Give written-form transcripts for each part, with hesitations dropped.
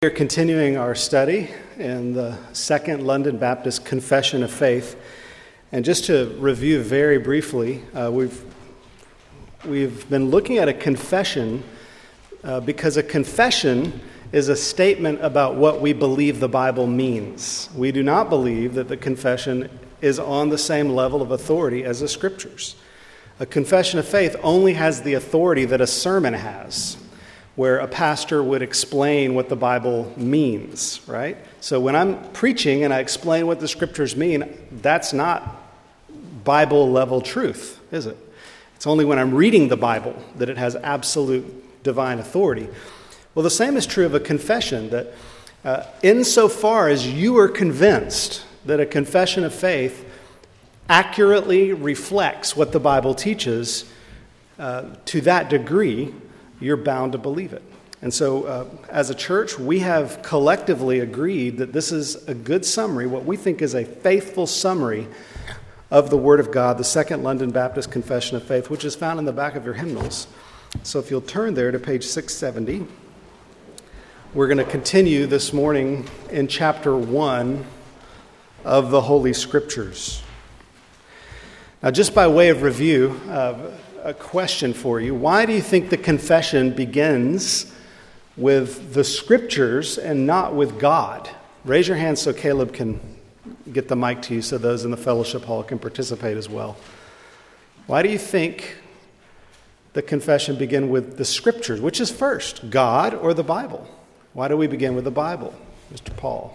We are continuing our study in the Second London Baptist Confession of Faith. And just to review very briefly, we've been looking at a confession because a confession is a statement about what we believe the Bible means. We do not believe that the confession is on the same level of authority as the Scriptures. A confession of faith only has the authority that a sermon has, where a pastor would explain what the Bible means, right? So when I'm preaching and I explain what the Scriptures mean, that's not Bible-level truth, is it? It's only when I'm reading the Bible that it has absolute divine authority. Well, the same is true of a confession, that insofar as you are convinced that a confession of faith accurately reflects what the Bible teaches, to that degree, you're bound to believe it. And so, as a church, we have collectively agreed that this is a good summary, what we think is a faithful summary of the Word of God, the Second London Baptist Confession of Faith, which is found in the back of your hymnals. So if you'll turn there to page 670, we're going to continue this morning in chapter 1 of the Holy Scriptures. Now, just by way of review, a question for you. Why do you think the confession begins with the Scriptures and not with God? Raise your hand so Caleb can get the mic to you so those in the fellowship hall can participate as well. Why do you think the confession begin with the Scriptures? Which is first, God or the Bible? Why do we begin with the Bible, Mr. Paul?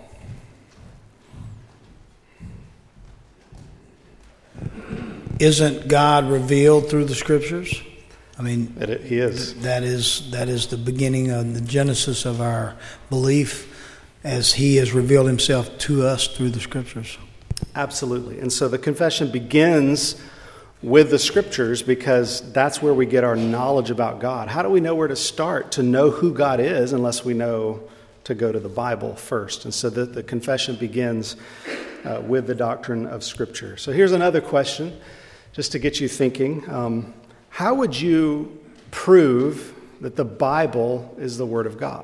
Isn't God revealed through the Scriptures? I mean, He is. That is the beginning of the genesis of our belief, as He has revealed Himself to us through the Scriptures. Absolutely. And so the confession begins with the Scriptures because that's where we get our knowledge about God. How do we know where to start to know who God is unless we know to go to the Bible first? And so the confession begins with the doctrine of Scripture. So here's another question, just to get you thinking. How would you prove that the Bible is the Word of God?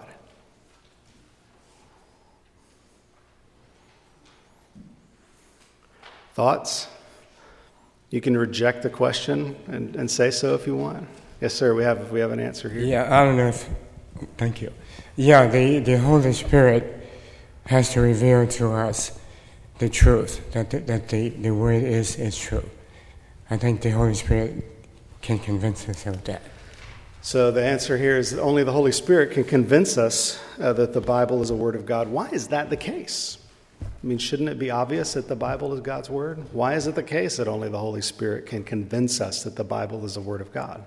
Thoughts? You can reject the question and say so if you want. Yes, sir, we have an answer here. Yeah, I don't know if... Thank you. Yeah, the Holy Spirit has to reveal to us the truth, that the Word is true. I think the Holy Spirit can convince us of that. So the answer here is that only the Holy Spirit can convince us that the Bible is a Word of God. Why is that the case? I mean, shouldn't it be obvious that the Bible is God's Word? Why is it the case that only the Holy Spirit can convince us that the Bible is the Word of God?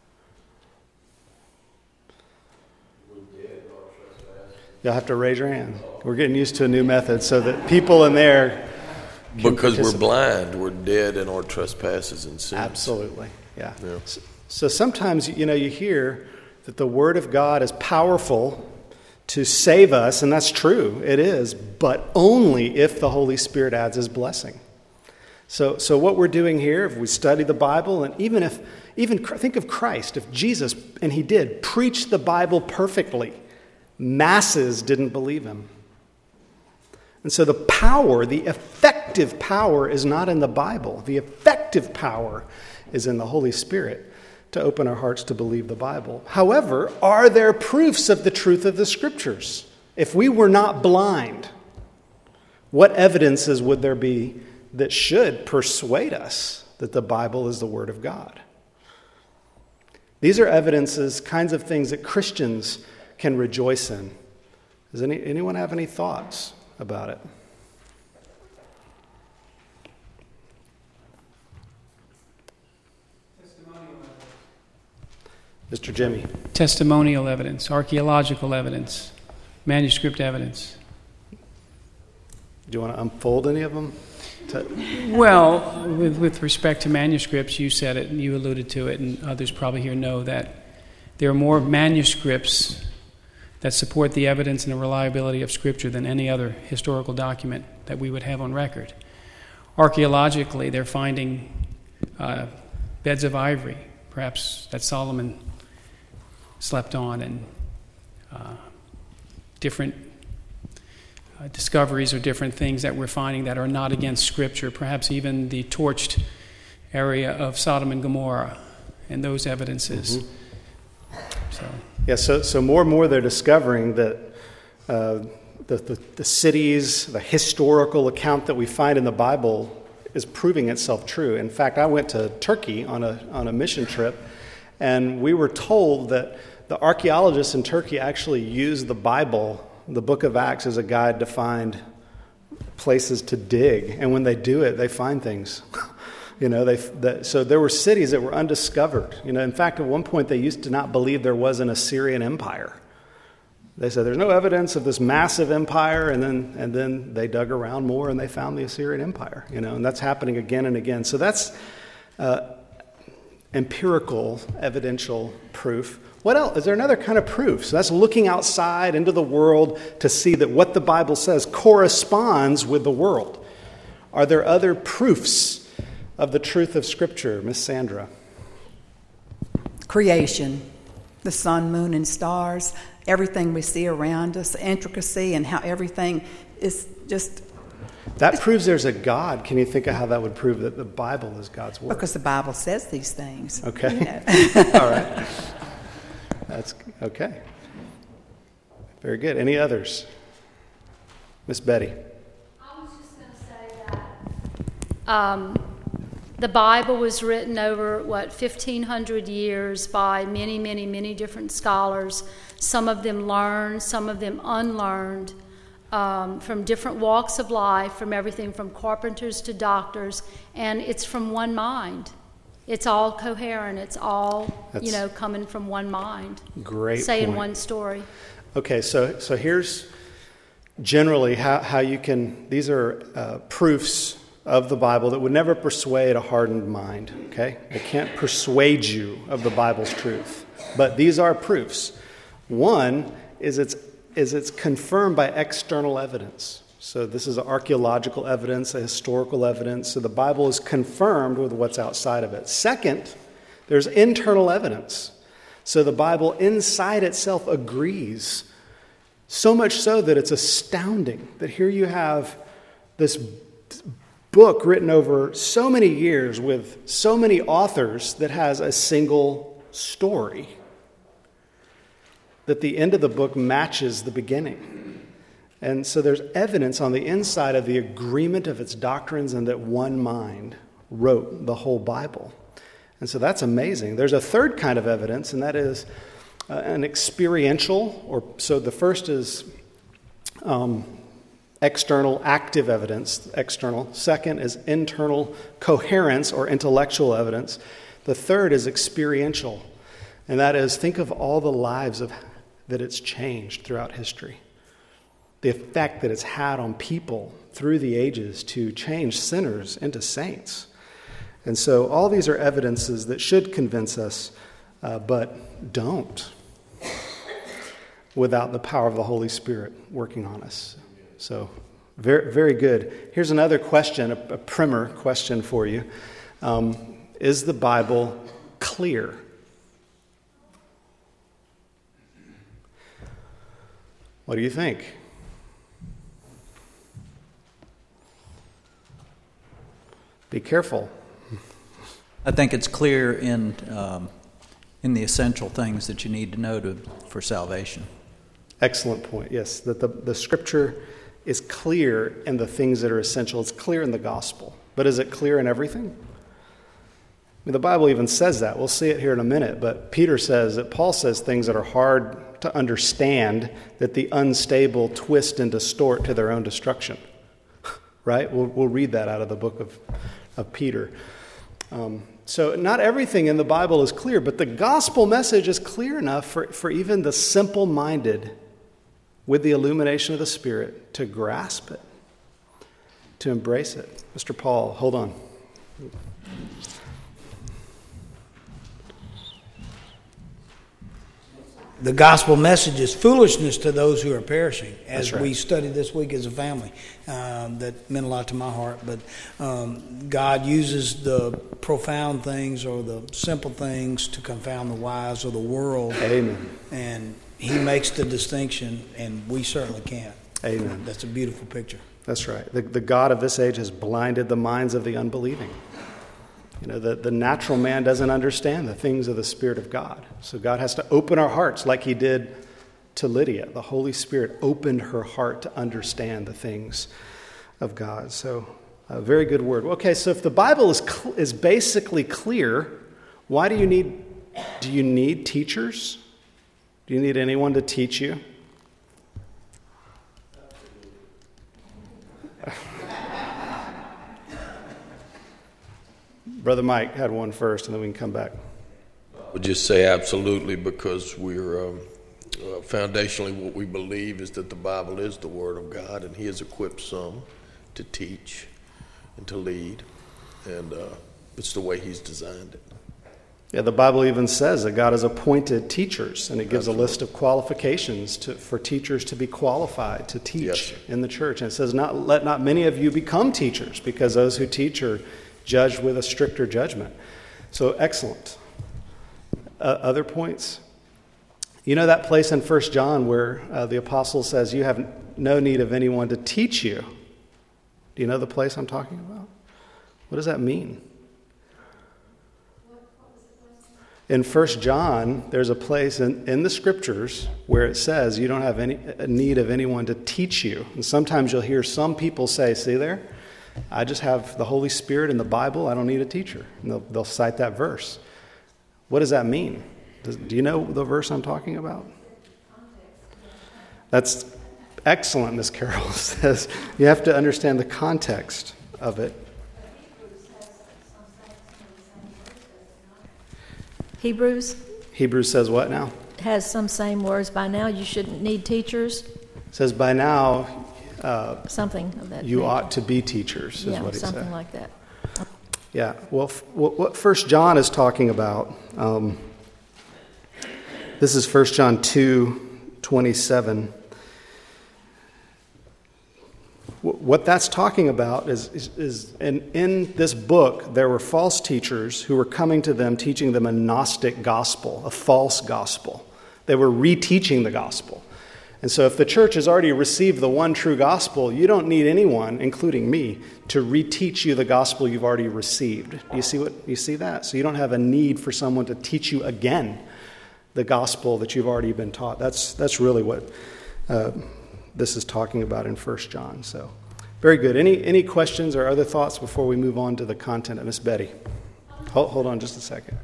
You'll have to raise your hand. We're getting used to a new method so that people in there can because participate. We're blind, we're dead in our trespasses and sins. Absolutely, yeah. So sometimes, you hear that the Word of God is powerful to save us, and that's true, it is, but only if the Holy Spirit adds His blessing. So what we're doing here, if we study the Bible, and even think of Christ, if Jesus, and He did, preach the Bible perfectly, masses didn't believe Him. And so the power, the effective power, is not in the Bible. The effective power is in the Holy Spirit to open our hearts to believe the Bible. However, are there proofs of the truth of the Scriptures? If we were not blind, what evidences would there be that should persuade us that the Bible is the Word of God? These are evidences, kinds of things that Christians can rejoice in. Does anyone have any thoughts about it? Mr. Jimmy. Testimonial evidence, archaeological evidence, manuscript evidence. Do you want to unfold any of them? Well, with respect to manuscripts, you said it and you alluded to it, and others probably here know that there are more manuscripts that support the evidence and the reliability of Scripture than any other historical document that we would have on record. Archaeologically, they're finding beds of ivory, perhaps that Solomon slept on, and different discoveries or different things that we're finding that are not against Scripture, perhaps even the torched area of Sodom and Gomorrah and those evidences. So more and more they're discovering that the cities, the historical account that we find in the Bible is proving itself true. In fact, I went to Turkey on a mission trip, and we were told that the archaeologists in Turkey actually use the Bible, the book of Acts, as a guide to find places to dig. And when they do it, they find things. So there were cities that were undiscovered. In fact, at one point they used to not believe there was an Assyrian empire. They said there's no evidence of this massive empire, and then they dug around more and they found the Assyrian Empire. And that's happening again and again. So that's empirical, evidential proof. What else? Is there another kind of proof? So that's looking outside into the world to see that what the Bible says corresponds with the world. Are there other proofs of the truth of Scripture, Miss Sandra? Creation, the sun, moon, and stars, everything we see around us, the intricacy and how everything is just... That proves there's a God. Can you think of how that would prove that the Bible is God's Word? Because the Bible says these things. Okay. All right. That's okay. Very good. Any others? Miss Betty. I was just going to say that the Bible was written over, 1,500 years by many, many, many different scholars. Some of them learned, some of them unlearned, from different walks of life, from everything from carpenters to doctors, and it's from one mind. It's all coherent. It's all, coming from one mind. Great saying point. One story. Okay, so here's generally how you can, these are proofs of the Bible that would never persuade a hardened mind, okay? They can't persuade you of the Bible's truth. But these are proofs. One is it's confirmed by external evidence. So this is archaeological evidence, a historical evidence. So the Bible is confirmed with what's outside of it. Second, there's internal evidence. So the Bible inside itself agrees. So much so that it's astounding that here you have this book written over so many years with so many authors that has a single story. That the end of the book matches the beginning. And so there's evidence on the inside of the agreement of its doctrines and that one mind wrote the whole Bible. And so that's amazing. There's a third kind of evidence, and that is an experiential, so the first is external active evidence, external. Second is internal coherence or intellectual evidence. The third is experiential, and that is think of all the lives that it's changed throughout history. The effect that it's had on people through the ages to change sinners into saints. And so all these are evidences that should convince us, but don't, without the power of the Holy Spirit working on us. So very, very good. Here's another question, a primer question for you. Is the Bible clear? What do you think? Be careful. I think it's clear in the essential things that you need to know for salvation. Excellent point. Yes, that the Scripture is clear in the things that are essential. It's clear in the gospel. But is it clear in everything? I mean, the Bible even says that. We'll see it here in a minute. But Paul says things that are hard to understand, that the unstable twist and distort to their own destruction. Right? We'll read that out of the book of Peter. So not everything in the Bible is clear, but the gospel message is clear enough for even the simple-minded, with the illumination of the Spirit, to grasp it, to embrace it. Mr. Paul, hold on. The gospel message is foolishness to those who are perishing, as right. we studied this week as a family. That meant a lot to my heart. But God uses the profound things or the simple things to confound the wise of the world. Amen. And He makes the distinction, and we certainly can't. Amen. That's a beautiful picture. That's right. The God of this age has blinded the minds of the unbelieving. You know, the natural man doesn't understand the things of the Spirit of God. So God has to open our hearts like he did to Lydia. The Holy Spirit opened her heart to understand the things of God. So a very good word. Okay, so if the Bible is basically clear, why do you need teachers? Do you need anyone to teach you? Brother Mike had one first, and then we can come back. I would just say absolutely, because we're foundationally what we believe is that the Bible is the Word of God, and he has equipped some to teach and to lead, and it's the way he's designed it. Yeah, the Bible even says that God has appointed teachers, and it gives a list of qualifications for teachers to be qualified to teach in the church. And it says, let not many of you become teachers, because those who teach are judged with a stricter judgment. So excellent. Other points? You know that place in 1 John where the apostle says, you have no need of anyone to teach you. Do you know the place I'm talking about? What does that mean? In 1 John, there's a place in the scriptures where it says you don't have any need of anyone to teach you. And sometimes you'll hear some people say, see there? I just have the Holy Spirit in the Bible. I don't need a teacher. And they'll cite that verse. What does that mean? Do you know the verse I'm talking about? That's excellent, Miss Carroll says. You have to understand the context of it. Hebrews says what now? has some same words. By now you shouldn't need teachers. It says by now something of that you nature. ought to be teachers, is what he said. Something like that. Yeah, well, what 1 John is talking about, this is 1 John 2:27. What that's talking about is in this book, there were false teachers who were coming to them, teaching them a Gnostic gospel, a false gospel. They were reteaching the gospel. And so if the church has already received the one true gospel, you don't need anyone, including me, to reteach you the gospel you've already received. Do you see that? So you don't have a need for someone to teach you again the gospel that you've already been taught. That's really what this is talking about in 1 John. So very good. Any questions or other thoughts before we move on to the content of Miss Betty? Hold on just a second.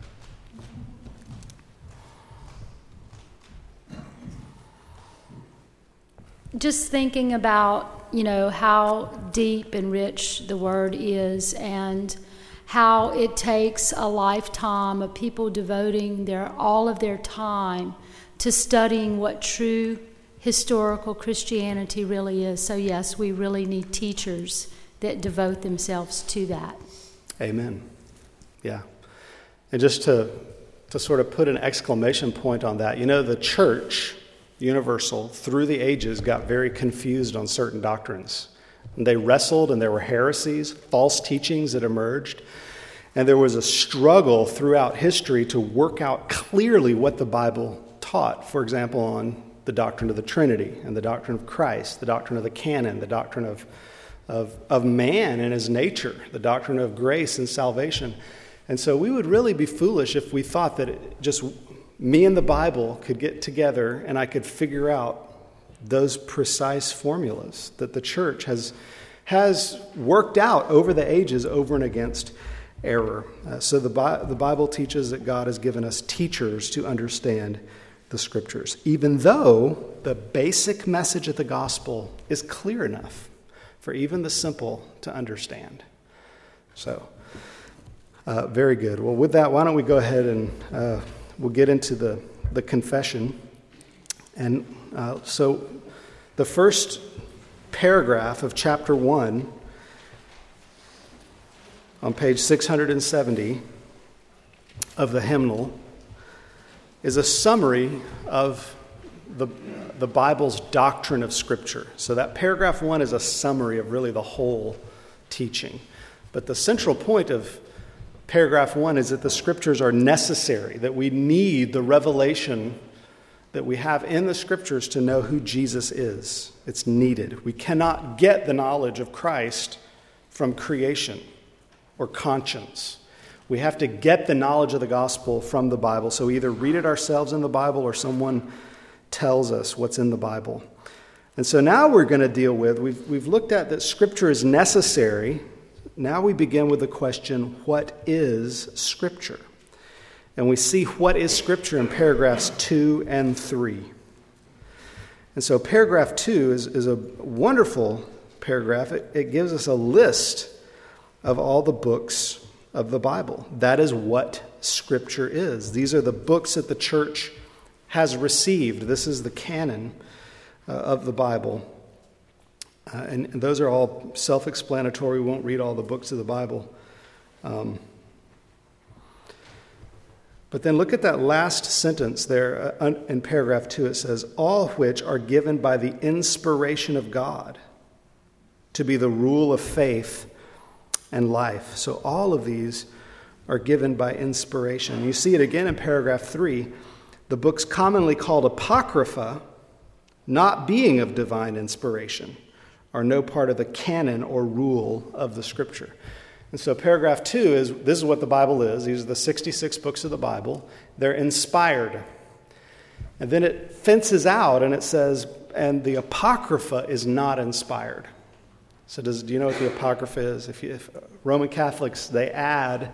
Just thinking about, how deep and rich the Word is, and how it takes a lifetime of people devoting all of their time to studying what true historical Christianity really is. So yes, we really need teachers that devote themselves to that. Amen. Yeah. And just to sort of put an exclamation point on that, the church, universal, through the ages, got very confused on certain doctrines. And they wrestled, and there were heresies, false teachings that emerged. And there was a struggle throughout history to work out clearly what the Bible taught. For example, on the doctrine of the Trinity and the doctrine of Christ, the doctrine of the canon, the doctrine of man and his nature, the doctrine of grace and salvation. And so we would really be foolish if we thought that just me and the Bible could get together and I could figure out those precise formulas that the church has worked out over the ages over and against error. So the Bible teaches that God has given us teachers to understand the Scriptures, even though the basic message of the gospel is clear enough for even the simple to understand. So, very good. Well, with that, why don't we go ahead and we'll get into the confession. And so the first paragraph of chapter 1 on page 670 of the hymnal is a summary of the Bible's doctrine of Scripture. So that paragraph 1 is a summary of really the whole teaching. But the central point of paragraph 1 is that the Scriptures are necessary, that we need the revelation that we have in the Scriptures to know who Jesus is. It's needed. We cannot get the knowledge of Christ from creation or conscience. We have to get the knowledge of the gospel from the Bible. So we either read it ourselves in the Bible or someone tells us what's in the Bible. And so now we're going to deal with, we've looked at that Scripture is necessary. Now we begin with the question, what is Scripture? And we see what is Scripture in paragraphs 2 and 3. And so paragraph 2 is a wonderful paragraph. It gives us a list of all the books of the Bible. That is what Scripture is. These are the books that the church has received. This is the canon of the Bible. And those are all self-explanatory. We won't read all the books of the Bible. But then look at that last sentence there in paragraph 2. It says, all which are given by the inspiration of God to be the rule of faith and life. So all of these are given by inspiration. You see it again in paragraph 3. The books commonly called Apocrypha, not being of divine inspiration, are no part of the canon or rule of the Scripture. And so paragraph 2 is, this is what the Bible is. These are the 66 books of the Bible. They're inspired. And then it fences out and it says, and the Apocrypha is not inspired. So do you know what the Apocrypha is? If Roman Catholics, they add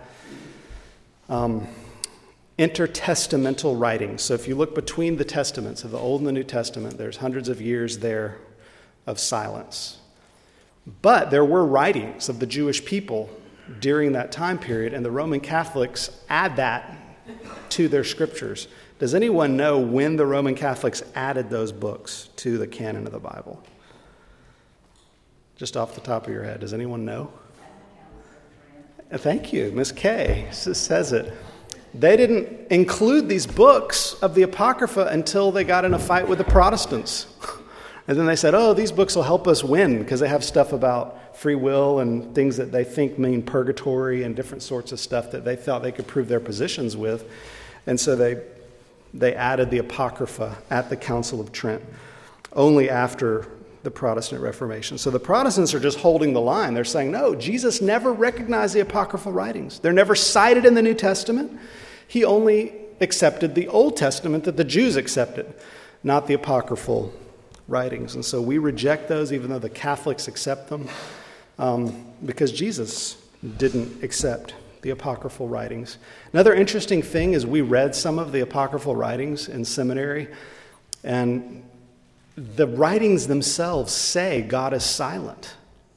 intertestamental writings. So if you look between the testaments of the Old and the New Testament, there's hundreds of years there of silence. But there were writings of the Jewish people during that time period, and the Roman Catholics add that to their scriptures. Does anyone know when the Roman Catholics added those books to the canon of the Bible? Just off the top of your head, does anyone know? Thank you, Miss Kay says it. They didn't include these books of the Apocrypha until they got in a fight with the Protestants. And then they said, oh, these books will help us win because they have stuff about free will and things that they think mean purgatory and different sorts of stuff that they thought they could prove their positions with. And so they added the Apocrypha at the Council of Trent only after the Protestant Reformation. So the Protestants are just holding the line. They're saying, no, Jesus never recognized the apocryphal writings. They're never cited in the New Testament. He only accepted the Old Testament that the Jews accepted, not the apocryphal writings. And so we reject those even though the Catholics accept them because Jesus didn't accept the apocryphal writings. Another interesting thing is we read some of the apocryphal writings in seminary, and the writings themselves say God is silent.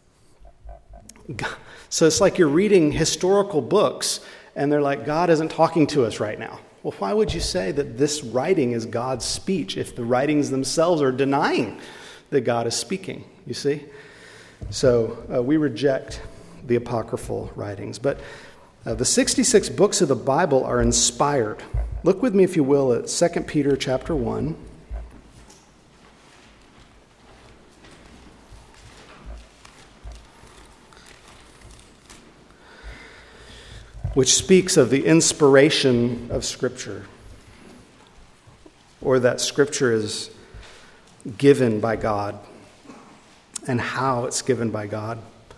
So it's like you're reading historical books and they're like, God isn't talking to us right now. Well, why would you say that this writing is God's speech if the writings themselves are denying that God is speaking? You see? So we reject the apocryphal writings. But the 66 books of the Bible are inspired. Look with me, if you will, at 2 Peter chapter 1. Which speaks of the inspiration of Scripture, or that Scripture is given by God and how it's given by God.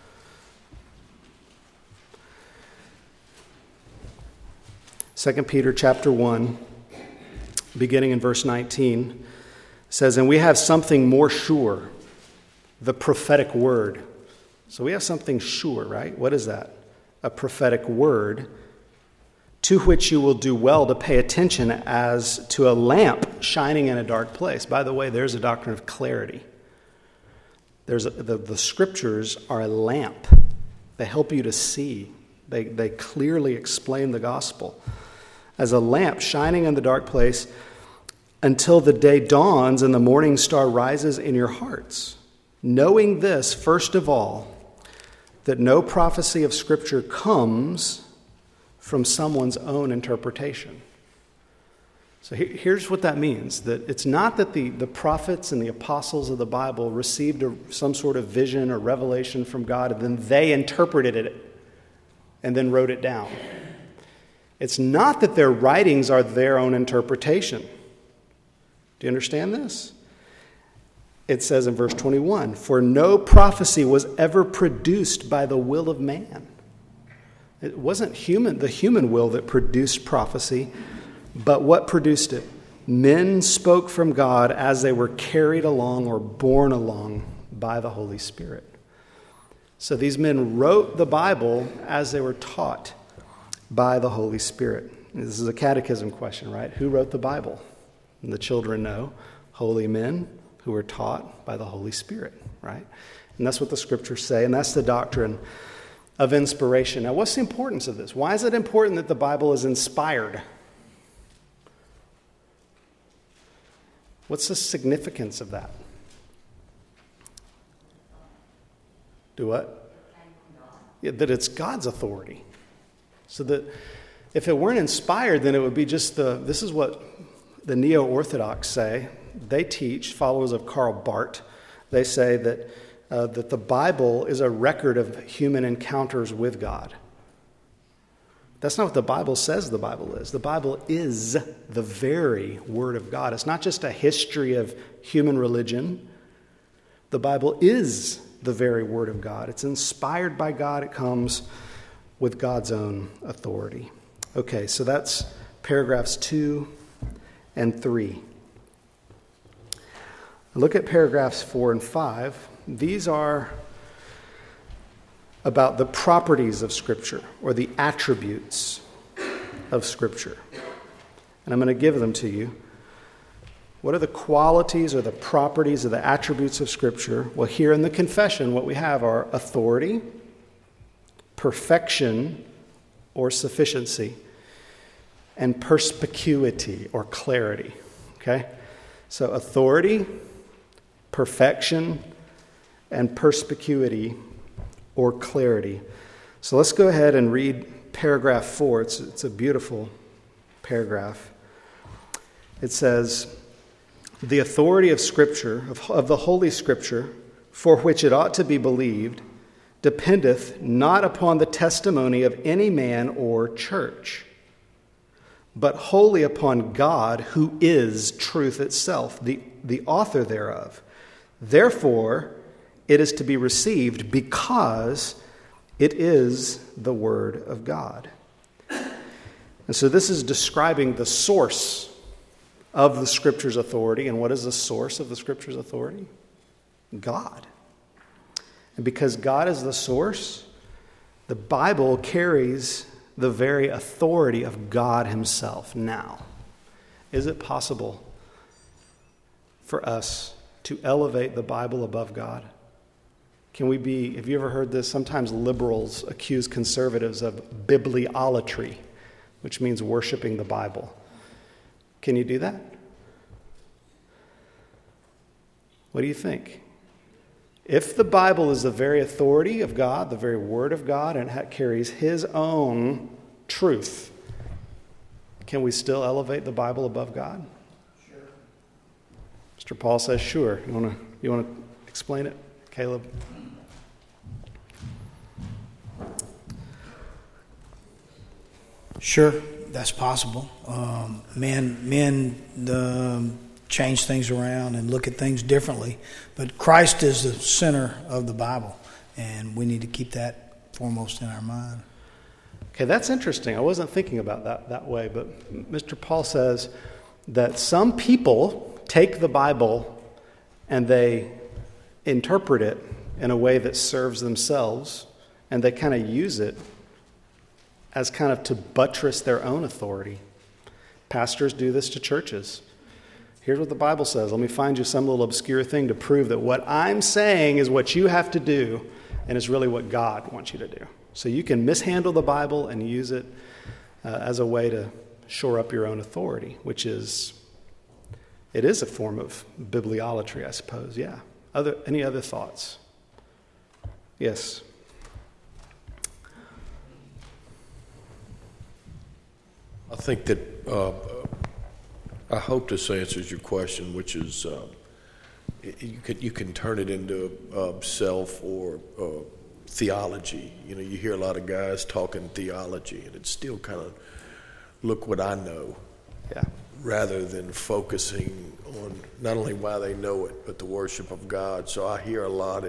Second Peter chapter 1, beginning in verse 19, says, and we have something more sure, the prophetic word. So we have something sure, right? What is that? A prophetic word, to which you will do well to pay attention as to a lamp shining in a dark place. By the way, there's a doctrine of clarity. The scriptures are a lamp. They help you to see. They clearly explain the gospel. As a lamp shining in the dark place until the day dawns and the morning star rises in your hearts. Knowing this, first of all, that no prophecy of Scripture comes from someone's own interpretation. So here's what that means, that it's not that the prophets and the apostles of the Bible received some sort of vision or revelation from God and then they interpreted it and then wrote it down. It's not that their writings are their own interpretation. Do you understand this? It says in verse 21, "For no prophecy was ever produced by the will of man." It wasn't the human will that produced prophecy, but what produced it? Men spoke from God as they were carried along or borne along by the Holy Spirit. So these men wrote the Bible as they were taught by the Holy Spirit. This is a catechism question, right? Who wrote the Bible? And the children know, holy men who were taught by the Holy Spirit, right? And that's what the scriptures say, and that's the doctrine of inspiration. Now, what's the importance of this? Why is it important that the Bible is inspired? What's the significance of that? Do what? Yeah, that it's God's authority. So that if it weren't inspired, then it would be just this is what the Neo-Orthodox say. They teach, followers of Karl Barth, they say that the Bible is a record of human encounters with God. That's not what the Bible says the Bible is. The Bible is the very Word of God. It's not just a history of human religion. The Bible is the very Word of God. It's inspired by God. It comes with God's own authority. Okay, so that's paragraphs 2 and 3. Look at paragraphs 4 and 5. These are about the properties of Scripture, or the attributes of Scripture. And I'm going to give them to you. What are the qualities or the properties or the attributes of Scripture? Well, here in the confession, what we have are authority, perfection or sufficiency, and perspicuity or clarity. Okay? So authority, perfection, and perspicuity or clarity. So let's go ahead and read paragraph 4. It's a beautiful paragraph. It says, "The authority of Scripture, of the Holy Scripture, for which it ought to be believed, dependeth not upon the testimony of any man or church, but wholly upon God, who is truth itself, the author thereof. Therefore, it is to be received because it is the Word of God." And so this is describing the source of the Scripture's authority. And what is the source of the Scripture's authority? God. And because God is the source, the Bible carries the very authority of God Himself. Now, is it possible for us to elevate the Bible above God? Can we be, have you ever heard this? Sometimes liberals accuse conservatives of bibliolatry, which means worshiping the Bible. Can you do that? What do you think? If the Bible is the very authority of God, the very Word of God, and it carries His own truth, can we still elevate the Bible above God? Sure. Mr. Paul says, sure. You want to explain it, Caleb? Sure, that's possible. Men change things around and look at things differently, but Christ is the center of the Bible, and we need to keep that foremost in our mind. Okay, that's interesting. I wasn't thinking about that way, but Mr. Paul says that some people take the Bible and they interpret it in a way that serves themselves, and they kind of use it as kind of to buttress their own authority. Pastors do this to churches. Here's what the Bible says. Let me find you some little obscure thing to prove that what I'm saying is what you have to do, and it's really what God wants you to do. So you can mishandle the Bible and use it as a way to shore up your own authority, which is, it is a form of bibliolatry, I suppose. Yeah. Any other thoughts? Yes. I think that I hope this answers your question, which is you can turn it into self or theology. You know, you hear a lot of guys talking theology, and it's still kind of, look what I know. Yeah. rather than focusing on not only why they know it, but the worship of God. So I hear a lot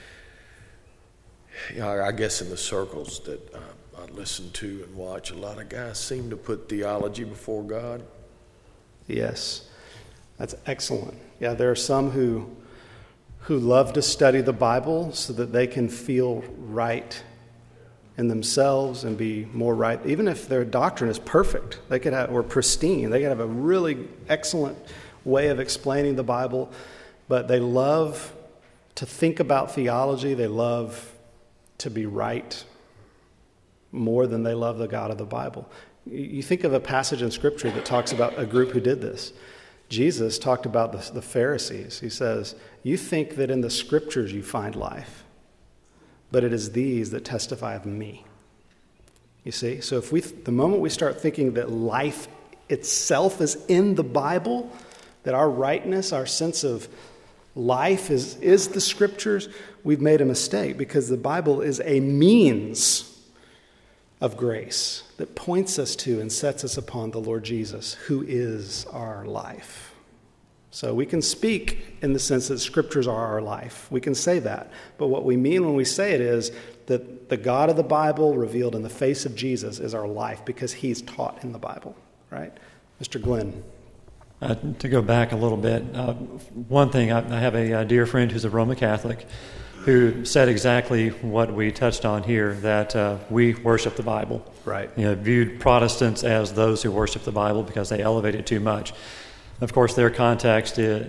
I guess in the circles that I listen to and watch, a lot of guys seem to put theology before God. Yes, that's excellent. Yeah, there are some who love to study the Bible so that they can feel right in themselves and be more right. Even if their doctrine is perfect, they could have, or pristine, they could have a really excellent way of explaining the Bible, but they love to think about theology. They love to be right more than they love the God of the Bible. You think of a passage in Scripture that talks about a group who did this. Jesus talked about the Pharisees. He says, you think that in the Scriptures you find life, but it is these that testify of me. You see? So the moment we start thinking that life itself is in the Bible, that our rightness, our sense of life is the Scriptures, we've made a mistake, because the Bible is a means of grace that points us to and sets us upon the Lord Jesus, who is our life. So we can speak in the sense that Scriptures are our life. We can say that. But what we mean when we say it is that the God of the Bible revealed in the face of Jesus is our life, because he's taught in the Bible, right? Mr. Glenn. To go back a little bit, one thing, I have a dear friend who's a Roman Catholic who said exactly what we touched on here, that we worship the Bible. Right. Viewed Protestants as those who worship the Bible because they elevate it too much. Of course, their context is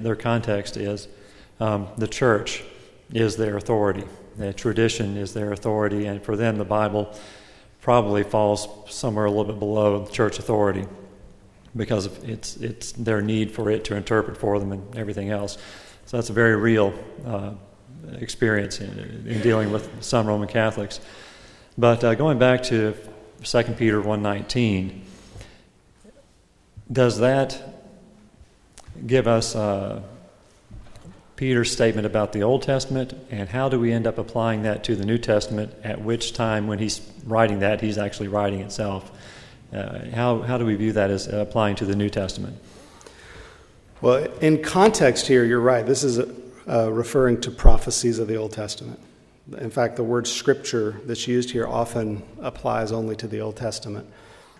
the church is their authority. The tradition is their authority, and for them the Bible probably falls somewhere a little bit below church authority, because of it's their need for it to interpret for them and everything else. So that's a very real experience in dealing with some Roman Catholics. But going back to 2 Peter 1:19, does that give us Peter's statement about the Old Testament, and how do we end up applying that to the New Testament, at which time when he's writing that, he's actually writing itself? How do we view that as applying to the New Testament? Well, in context here, you're right. This is referring to prophecies of the Old Testament. In fact, the word Scripture that's used here often applies only to the Old Testament.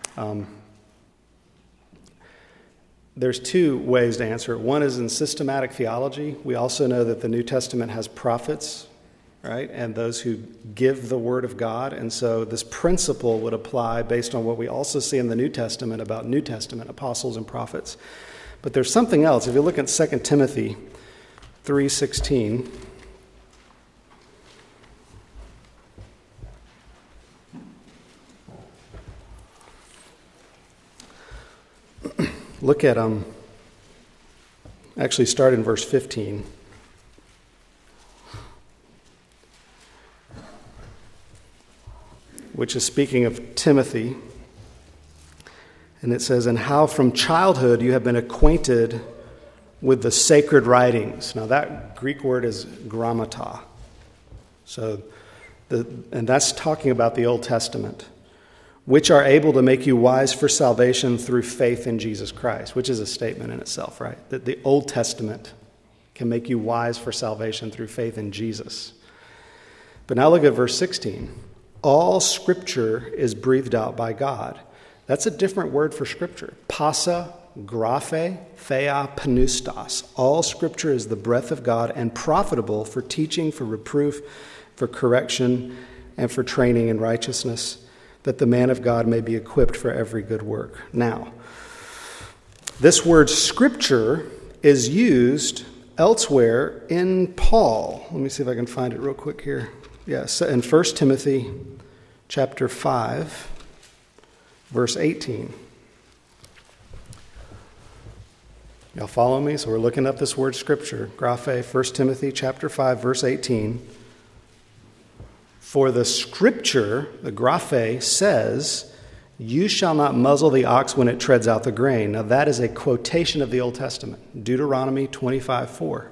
There's two ways to answer it. One is in systematic theology. We also know that the New Testament has prophets, right, and those who give the Word of God. And so this principle would apply based on what we also see in the New Testament about New Testament apostles and prophets. But there's something else. If you look at 2 Timothy 3:16, look at actually start in verse 15. Which is speaking of Timothy. And it says, and how from childhood you have been acquainted with the sacred writings. Now that Greek word is grammata. And that's talking about the Old Testament, which are able to make you wise for salvation through faith in Jesus Christ, which is a statement in itself, right? That the Old Testament can make you wise for salvation through faith in Jesus. But now look at verse 16. All Scripture is breathed out by God. That's a different word for Scripture. Pasa, graphe, thea, pneustos. All Scripture is the breath of God and profitable for teaching, for reproof, for correction, and for training in righteousness, that the man of God may be equipped for every good work. Now, this word Scripture is used elsewhere in Paul. Let me see if I can find it real quick here. Yes, in 1 Timothy chapter 5, verse 18. Y'all follow me? So we're looking up this word Scripture. Graphe, 1 Timothy chapter 5, verse 18. For the Scripture, the graphe, says, you shall not muzzle the ox when it treads out the grain. Now that is a quotation of the Old Testament. Deuteronomy 25:4.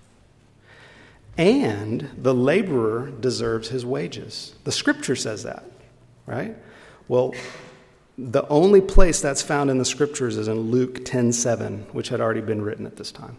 And the laborer deserves his wages. The Scripture says that, right? Well, The only place that's found in the Scriptures is in Luke 10:7, which had already been written at this time.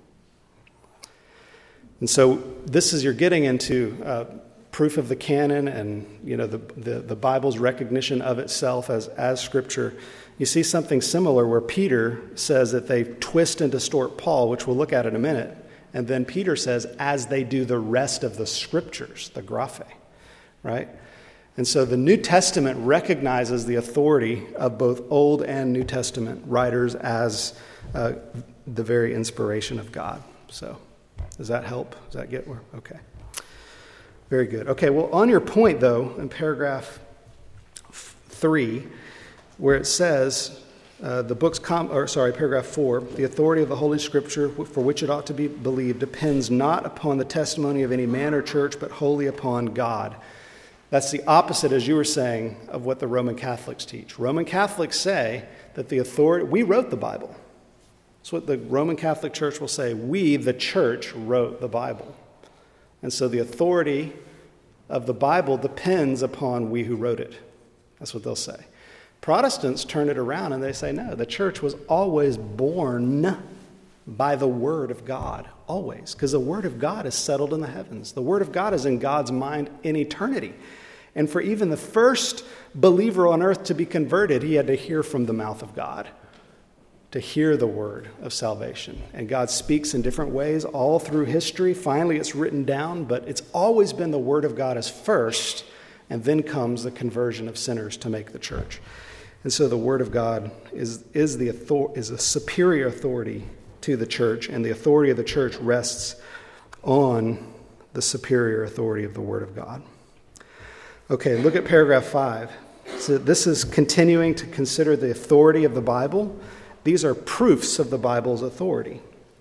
And so you're getting into proof of the canon and the Bible's recognition of itself as Scripture. You see something similar where Peter says that they twist and distort Paul, which we'll look at in a minute. And then Peter says, as they do the rest of the Scriptures, the graphe, right? And so the New Testament recognizes the authority of both Old and New Testament writers as the very inspiration of God. So does that help? Does that get where? Okay. Very good. Okay, well, on your point, though, in paragraph 3, where it says, paragraph 4, the authority of the Holy Scripture for which it ought to be believed depends not upon the testimony of any man or church, but wholly upon God. That's the opposite, as you were saying, of what the Roman Catholics teach. Roman Catholics say that the authority, we wrote the Bible. That's what the Roman Catholic Church will say. We, the church, wrote the Bible. And so the authority of the Bible depends upon we who wrote it. That's what they'll say. Protestants turn it around and they say, no, the church was always born by the Word of God. Always. Because the Word of God is settled in the heavens. The Word of God is in God's mind in eternity. And for even the first believer on earth to be converted, he had to hear from the mouth of God, to hear the word of salvation. And God speaks in different ways all through history. Finally, it's written down, but it's always been the Word of God as first, and then comes the conversion of sinners to make the church. And so the Word of God is a superior authority to the church, and the authority of the church rests on the superior authority of the Word of God. Okay, look at paragraph 5. So this is continuing to consider the authority of the Bible. These are proofs of the Bible's authority.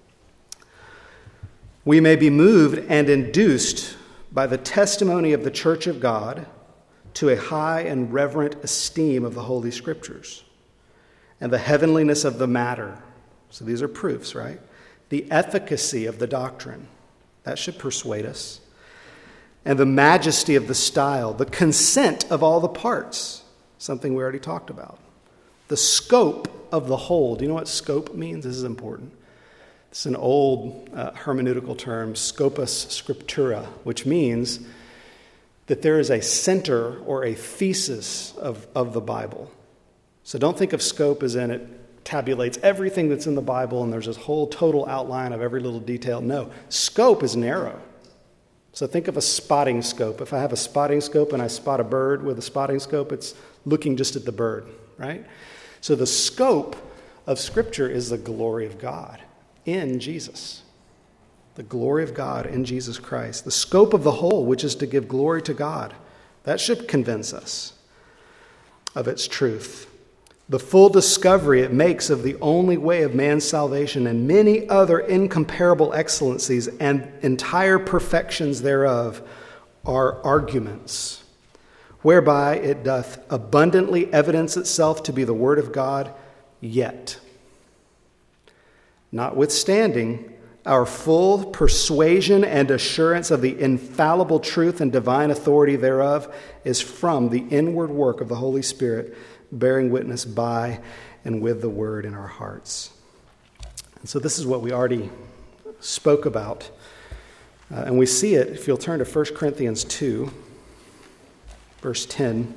We may be moved and induced by the testimony of the Church of God to a high and reverent esteem of the Holy Scriptures and the heavenliness of the matter. So these are proofs, right? The efficacy of the doctrine. That should persuade us. And the majesty of the style, the consent of all the parts, something we already talked about. The scope of the whole. Do you know what scope means? This is important. It's an old hermeneutical term, scopus scriptura, which means that there is a center or a thesis of the Bible. So don't think of scope as in it tabulates everything that's in the Bible and there's this whole total outline of every little detail. No, scope is narrow. So think of a spotting scope. If I have a spotting scope and I spot a bird with a spotting scope, it's looking just at the bird, right? So the scope of Scripture is the glory of God in Jesus. The glory of God in Jesus Christ. The scope of the whole, which is to give glory to God. That should convince us of its truth. The full discovery it makes of the only way of man's salvation and many other incomparable excellencies and entire perfections thereof are arguments, whereby it doth abundantly evidence itself to be the Word of God, yet, notwithstanding, our full persuasion and assurance of the infallible truth and divine authority thereof is from the inward work of the Holy Spirit, bearing witness by and with the Word in our hearts. And so this is what we already spoke about. And we see it, if you'll turn to 1 Corinthians 2, verse 10.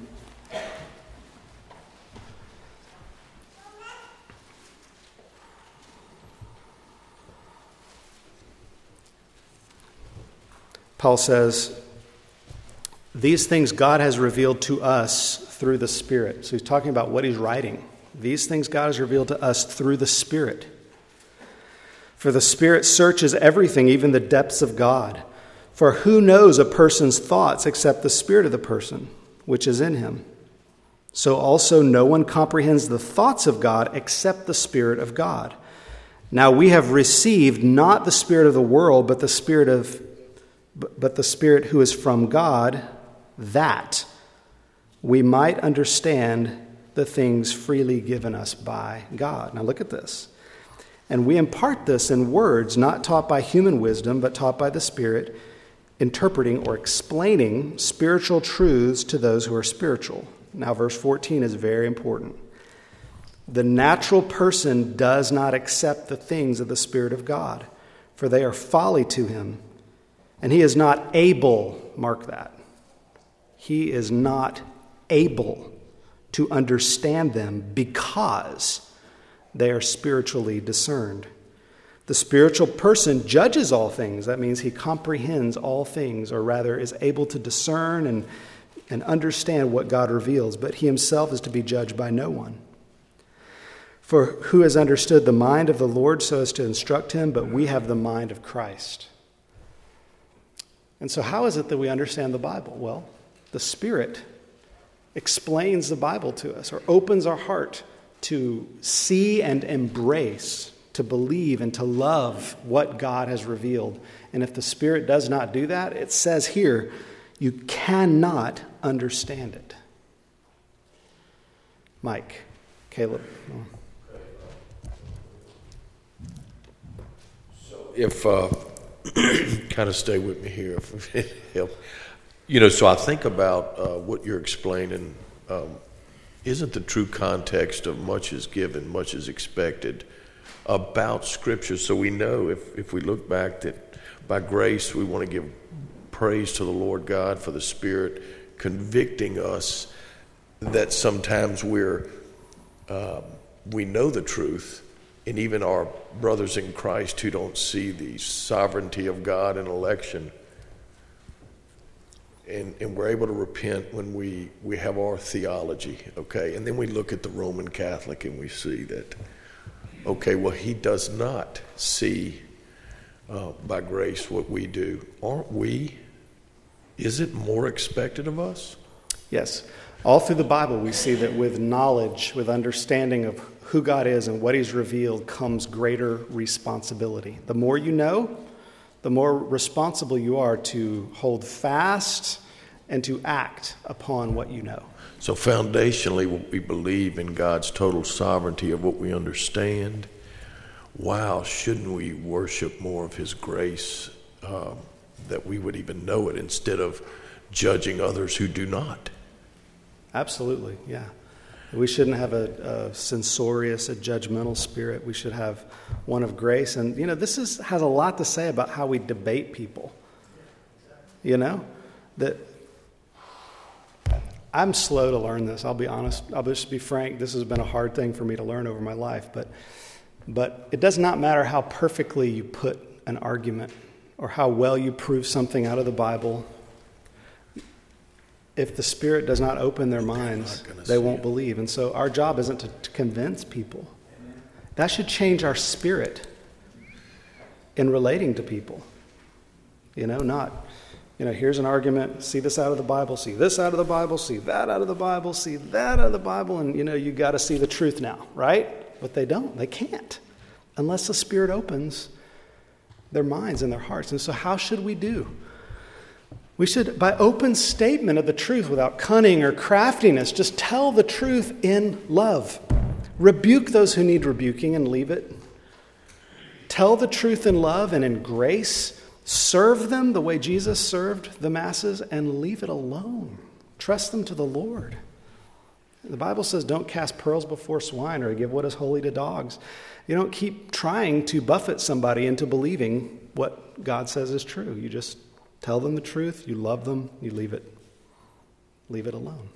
Paul says, these things God has revealed to us through the Spirit. So he's talking about what he's writing. These things God has revealed to us through the Spirit. For the Spirit searches everything, even the depths of God. For who knows a person's thoughts except the spirit of the person, which is in him? So also no one comprehends the thoughts of God except the Spirit of God. Now we have received not the spirit of the world, but the Spirit who is from God, that we might understand the things freely given us by God. Now look at this. And we impart this in words not taught by human wisdom, but taught by the Spirit, interpreting or explaining spiritual truths to those who are spiritual. Now, verse 14 is very important. The natural person does not accept the things of the Spirit of God, for they are folly to him, and he is not able, mark that, he is not able to understand them because they are spiritually discerned. The spiritual person judges all things. That means he comprehends all things, or rather is able to discern and understand what God reveals, but he himself is to be judged by no one. For who has understood the mind of the Lord so as to instruct him? But we have the mind of Christ. And so how is it that we understand the Bible? Well, the Spirit explains the Bible to us, or opens our heart to see and embrace, to believe and to love what God has revealed. And if the Spirit does not do that, it says here, you cannot understand it. Mike, Caleb. If kind of stay with me here, if it help. So I think about what you're explaining. Isn't the true context of much is given, much is expected about Scripture? So we know if we look back that by grace we want to give praise to the Lord God for the Spirit convicting us that sometimes we know the truth. And even our brothers in Christ who don't see the sovereignty of God in election, and we're able to repent when we have our theology, okay? And then we look at the Roman Catholic and we see that, okay, well, he does not see by grace what we do. Aren't we? Is it more expected of us? Yes. All through the Bible we see that with knowledge, with understanding of who God is and what he's revealed comes greater responsibility. The more you know, the more responsible you are to hold fast and to act upon what you know. So foundationally, we believe in God's total sovereignty of what we understand. Wow, shouldn't we worship more of his grace, that we would even know it instead of judging others who do not? Absolutely, yeah. We shouldn't have a censorious, a judgmental spirit. We should have one of grace. And, this has a lot to say about how we debate people. That I'm slow to learn this. I'll be honest. I'll just be frank. This has been a hard thing for me to learn over my life. But it does not matter how perfectly you put an argument or how well you prove something out of the Bible. If the Spirit does not open their minds, they won't believe. And so our job isn't to convince people. That should change our spirit in relating to people. Not, here's an argument, see this out of the Bible, see this out of the Bible, see that out of the Bible, see that out of the Bible, and, you got to see the truth now, right? But they don't. They can't unless the Spirit opens their minds and their hearts. And so how should we do? We should, by open statement of the truth without cunning or craftiness, just tell the truth in love. Rebuke those who need rebuking and leave it. Tell the truth in love and in grace. Serve them the way Jesus served the masses and leave it alone. Trust them to the Lord. The Bible says don't cast pearls before swine or give what is holy to dogs. You don't keep trying to buffet somebody into believing what God says is true. You just tell them the truth, you love them, you leave it alone.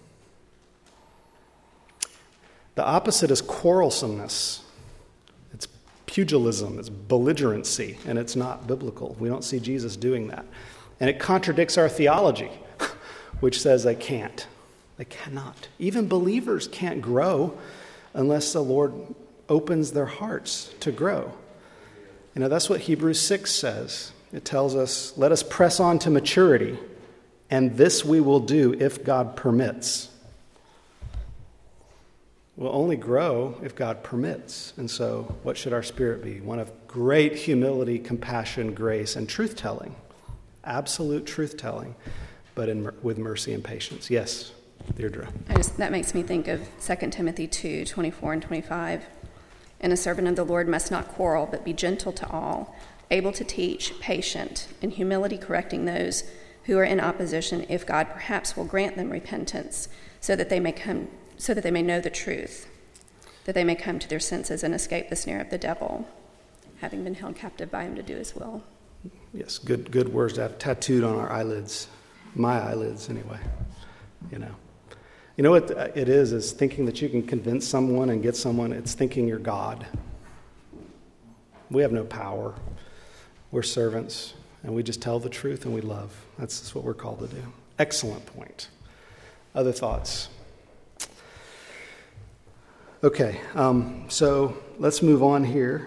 The opposite is quarrelsomeness. It's pugilism, it's belligerency, and it's not biblical. We don't see Jesus doing that. And it contradicts our theology, which says they can't. They cannot. Even believers can't grow unless the Lord opens their hearts to grow. That's what Hebrews 6 says. It tells us, let us press on to maturity, and this we will do if God permits. We'll only grow if God permits. And so what should our spirit be? One of great humility, compassion, grace, and truth-telling. Absolute truth-telling, but with mercy and patience. Yes, Deirdre. That makes me think of 2 Timothy 2:24 and 25. And a servant of the Lord must not quarrel, but be gentle to all, able to teach, patient, in humility correcting those who are in opposition, if God perhaps will grant them repentance, so that they may know the truth, that they may come to their senses and escape the snare of the devil, having been held captive by him to do his will. Yes, good words to have tattooed on our eyelids. My eyelids, anyway. You know what it is thinking that you can convince someone and get someone. It's thinking you're God. We have no power. We're servants, and we just tell the truth and we love. That's what we're called to do. Excellent point. Other thoughts? Okay, so let's move on here.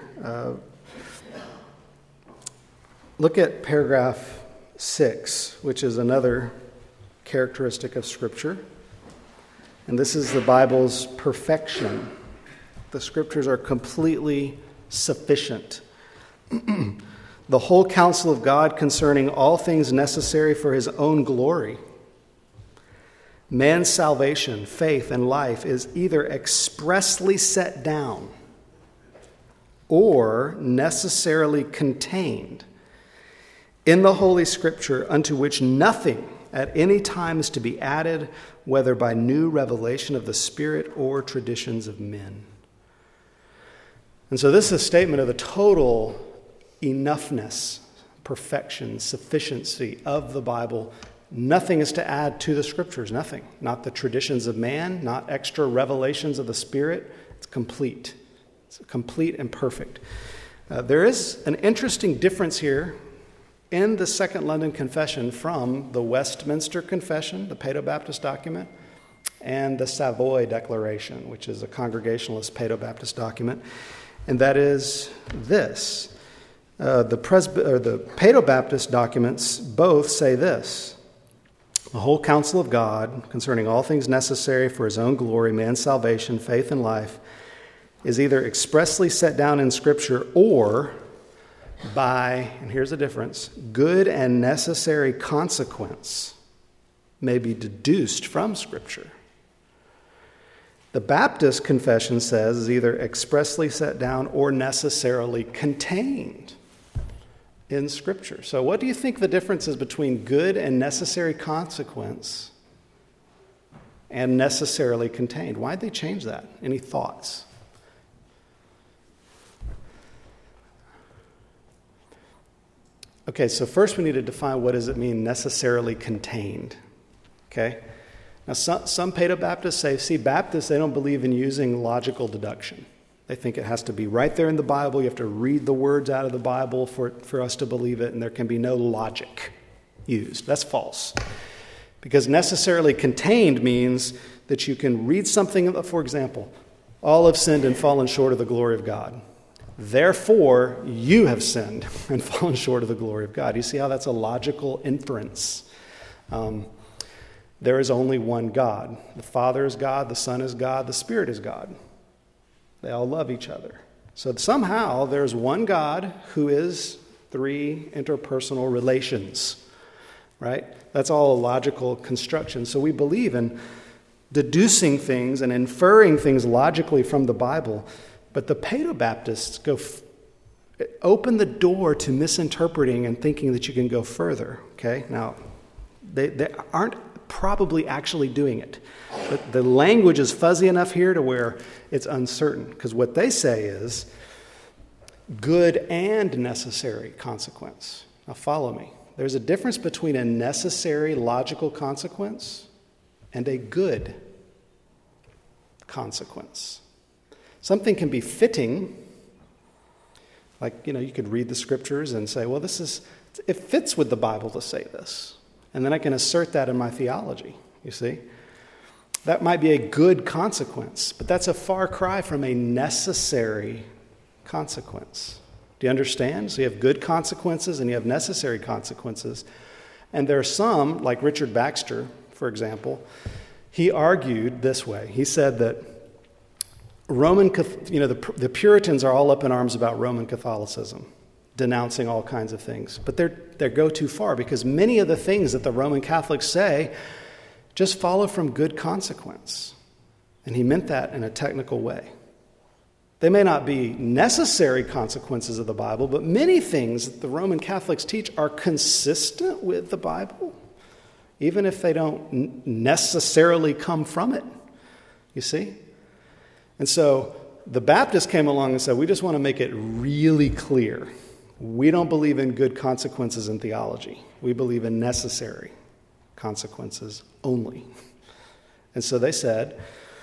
Look at paragraph 6, which is another characteristic of Scripture. And this is the Bible's perfection. The Scriptures are completely sufficient. The whole counsel of God concerning all things necessary for his own glory. Man's salvation, faith, and life is either expressly set down or necessarily contained in the Holy Scripture, unto which nothing at any time is to be added, whether by new revelation of the Spirit or traditions of men. And so this is a statement of the total enoughness, perfection, sufficiency of the Bible. Nothing is to add to the Scriptures, nothing. Not the traditions of man, not extra revelations of the Spirit. It's complete. It's complete and perfect. There is an interesting difference here in the Second London Confession from the Westminster Confession, the Paedo-Baptist document, and the Savoy Declaration, which is a Congregationalist Paedo-Baptist document. And that is this. The Paedo-Baptist documents both say this: the whole counsel of God concerning all things necessary for his own glory, man's salvation, faith, and life is either expressly set down in Scripture or by, and here's the difference, good and necessary consequence may be deduced from Scripture. The Baptist confession says is either expressly set down or necessarily contained in Scripture. So what do you think the difference is between good and necessary consequence and necessarily contained? Why'd they change that? Any thoughts? Okay, so first we need to define what does it mean necessarily contained. Okay? Now some Paedo-Baptists say, Baptists, they don't believe in using logical deduction. They think it has to be right there in the Bible. You have to read the words out of the Bible for us to believe it, and there can be no logic used. That's false. Because necessarily contained means that you can read something, for example, all have sinned and fallen short of the glory of God. Therefore, you have sinned and fallen short of the glory of God. You see how that's a logical inference? There is only one God. The Father is God, the Son is God, the Spirit is God. They all love each other. So somehow there's one God who is three interpersonal relations, right? That's all a logical construction. So we believe in deducing things and inferring things logically from the Bible. But the Paedo-Baptists open the door to misinterpreting and thinking that you can go further. Okay? Now, they aren't probably actually doing it. But the language is fuzzy enough here to where it's uncertain. Because what they say is good and necessary consequence. Now follow me. There's a difference between a necessary logical consequence and a good consequence. Something can be fitting, like, you could read the Scriptures and say, well, it fits with the Bible to say this. And then I can assert that in my theology, you see. That might be a good consequence, but that's a far cry from a necessary consequence. Do you understand? So you have good consequences and you have necessary consequences. And there are some, like Richard Baxter, for example, he argued this way. He said that the Puritans are all up in arms about Roman Catholicism, denouncing all kinds of things. But they go too far because many of the things that the Roman Catholics say just follow from good consequence. And he meant that in a technical way. They may not be necessary consequences of the Bible, but many things that the Roman Catholics teach are consistent with the Bible. even if they don't necessarily come from it. You see? And so the Baptists came along and said, we just want to make it really clear. We don't believe in good consequences in theology. We believe in necessary consequences only. And so they said,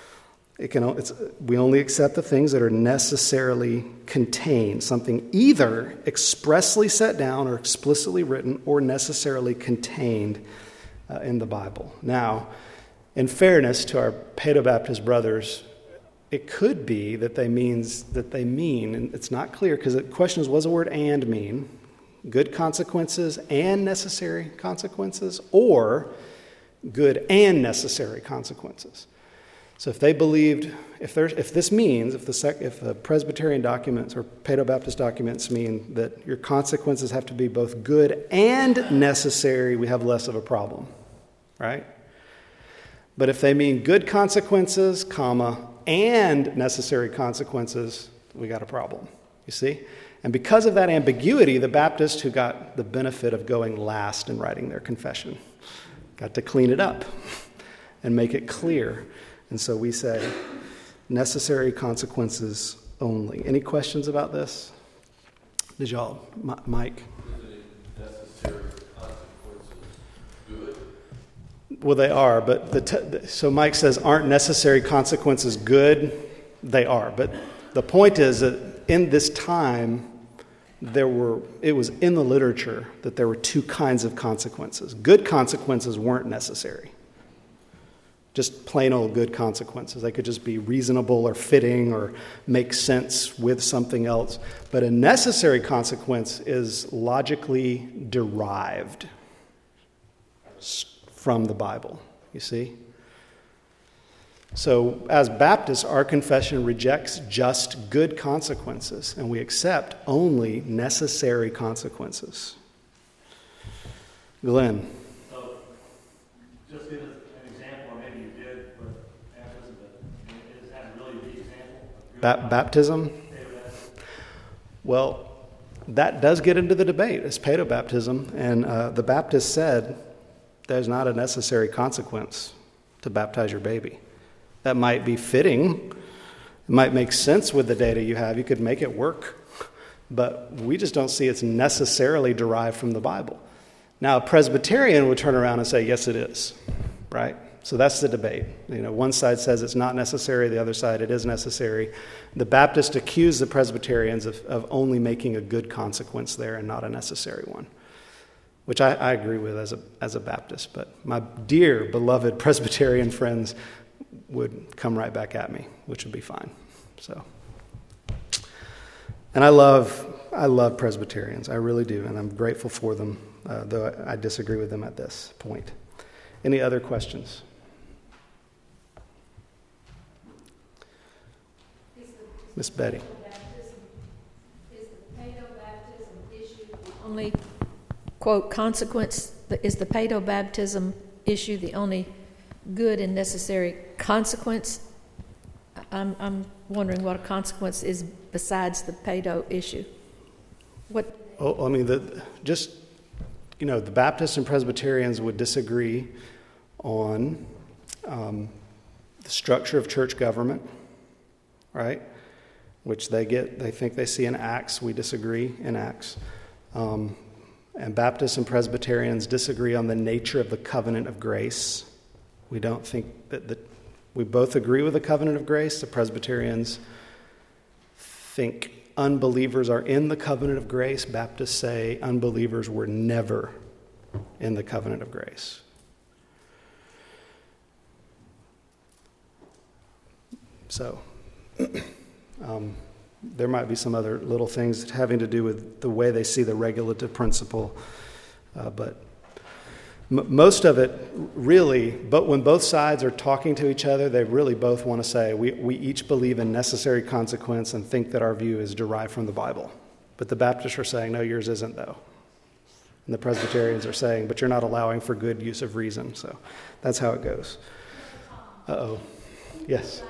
we only accept the things that are necessarily contained, something either expressly set down or explicitly written or necessarily contained in the Bible. Now, in fairness to our Paedobaptist brothers, it could be that they mean, and it's not clear because the question is, what does the word "and" mean? Good consequences and necessary consequences, or good and necessary consequences? So if they believed, if the Presbyterian documents or Paedobaptist documents mean that your consequences have to be both good and necessary, we have less of a problem, right? But if they mean good consequences, and necessary consequences, we got a problem, you see? And because of that ambiguity, the Baptists, who got the benefit of going last in writing their confession, got to clean it up and make it clear. And so we say, necessary consequences only. Any questions about this? Did y'all, Mike? Necessary consequences good? Well, they are, but so Mike says, aren't necessary consequences good? They are, but the point is that in this time, it was in the literature that there were two kinds of consequences. Good consequences weren't necessary. Just plain old good consequences. They could just be reasonable or fitting or make sense with something else. But a necessary consequence is logically derived from the Bible, you see? So as Baptists, our confession rejects just good consequences, and we accept only necessary consequences. Glenn. So, just give us an example, or maybe you did, but is that really the example? Baptism? Well, that does get into the debate. It's paedobaptism, and the Baptist said there's not a necessary consequence to baptize your baby. That might be fitting. It might make sense with the data you have. You could make it work. But we just don't see it's necessarily derived from the Bible. Now, a Presbyterian would turn around and say, yes, it is. Right? So that's the debate. One side says it's not necessary. The other side, it is necessary. The Baptists accuse the Presbyterians of only making a good consequence there and not a necessary one, which I agree with as a Baptist. But my dear, beloved Presbyterian friends would come right back at me, which would be fine. So, and I love Presbyterians. I really do, and I'm grateful for them, though I disagree with them at this point. Any other questions? Miss Betty. Is the paedobaptism issue the only, quote, consequence? Is the paedobaptism issue the only good and necessary consequence? I'm wondering what a consequence is besides the pedo issue. What? Oh, I mean, the Baptists and Presbyterians would disagree on the structure of church government, right? Which they think they see in Acts. We disagree in Acts. And Baptists and Presbyterians disagree on the nature of the covenant of grace. We don't think that we both agree with the covenant of grace. The Presbyterians think unbelievers are in the covenant of grace. Baptists say unbelievers were never in the covenant of grace. So, there might be some other little things having to do with the way they see the regulative principle, but most of it really, but when both sides are talking to each other, they really both want to say, we each believe in necessary consequence and think that our view is derived from the Bible. But the Baptists are saying, no, yours isn't, though. And the Presbyterians are saying, but you're not allowing for good use of reason. So that's how it goes. Uh-oh. Yes.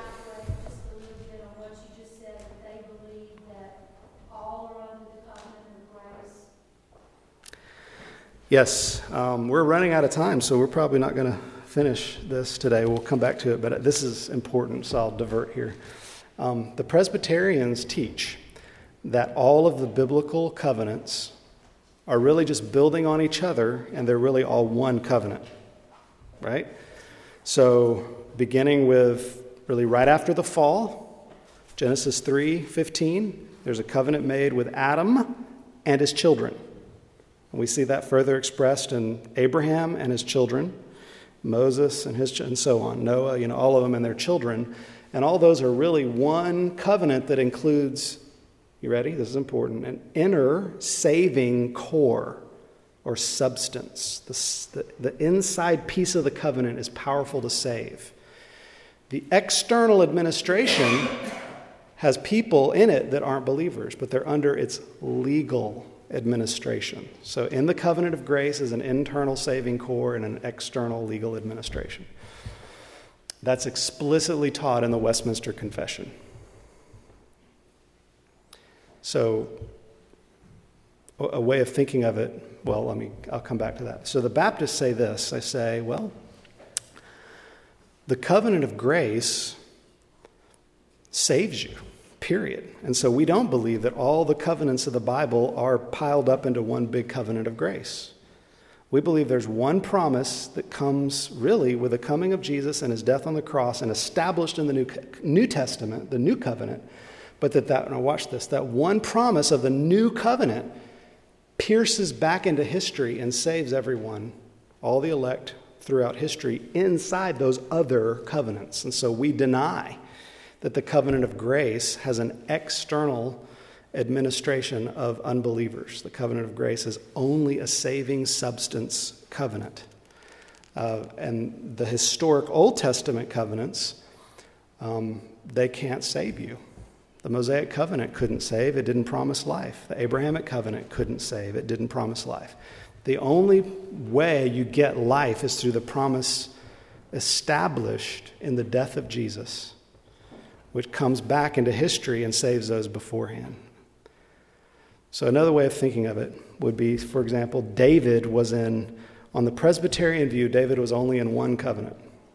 Yes, we're running out of time, so we're probably not going to finish this today. We'll come back to it, but this is important, so I'll divert here. The Presbyterians teach that all of the biblical covenants are really just building on each other, and they're really all one covenant, right? So beginning with really right after the fall, Genesis 3:15, there's a covenant made with Adam and his children. And we see that further expressed in Abraham and his children, Moses and and so on, Noah, all of them and their children. And all those are really one covenant that includes, you ready? This is important, an inner saving core or substance. The inside piece of the covenant is powerful to save. The external administration has people in it that aren't believers, but they're under its legal administration. So in the covenant of grace is an internal saving core and an external legal administration. That's explicitly taught in the Westminster Confession. So a way of thinking of it, I'll come back to that. So the Baptists say this. They say, the covenant of grace saves you, period. And so we don't believe that all the covenants of the Bible are piled up into one big covenant of grace. We believe there's one promise that comes really with the coming of Jesus and his death on the cross and established in the New Testament, the new covenant, but now watch this, that one promise of the new covenant pierces back into history and saves everyone, all the elect throughout history, inside those other covenants. And so we deny that the covenant of grace has an external administration of unbelievers. The covenant of grace is only a saving substance covenant. And the historic Old Testament covenants, they can't save you. The Mosaic covenant couldn't save. It didn't promise life. The Abrahamic covenant couldn't save. It didn't promise life. The only way you get life is through the promise established in the death of Jesus, which comes back into history and saves those beforehand. So another way of thinking of it would be, for example, David was on the Presbyterian view, David was only in one covenant.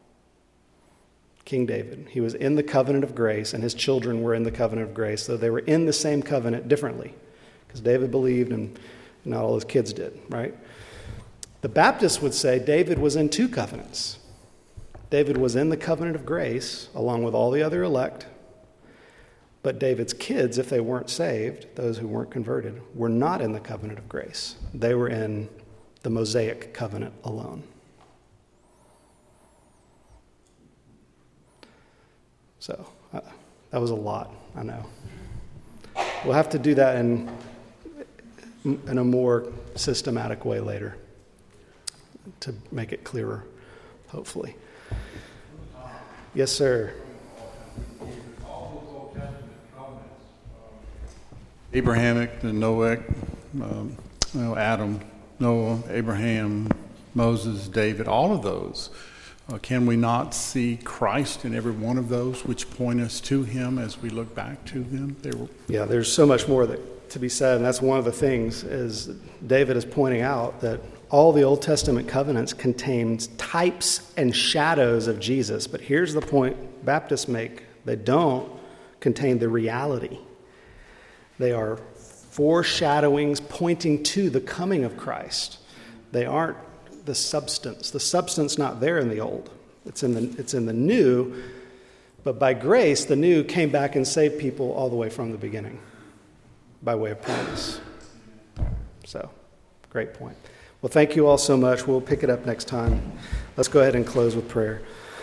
King David. He was in the covenant of grace, and his children were in the covenant of grace, though they were in the same covenant differently, because David believed and not all his kids did, right? The Baptists would say David was in two covenants. David was in the covenant of grace, along with all the other elect, but David's kids, if they weren't saved, those who weren't converted, were not in the covenant of grace. They were in the Mosaic covenant alone. So that was a lot, I know. We'll have to do that in a more systematic way later to make it clearer, hopefully. Yes, sir. Abrahamic, the Noahic, Adam, Noah, Abraham, Moses, David, all of those. Can we not see Christ in every one of those, which point us to him as we look back to them? Yeah, there's so much more to be said, and that's one of the things, is David is pointing out that all the Old Testament covenants contained types and shadows of Jesus. But here's the point Baptists make. They don't contain the reality. They are foreshadowings pointing to the coming of Christ. They aren't the substance. The substance not there in the old. It's in the new, but by grace, the new came back and saved people all the way from the beginning by way of promise. So, great point. Well, thank you all so much. We'll pick it up next time. Let's go ahead and close with prayer.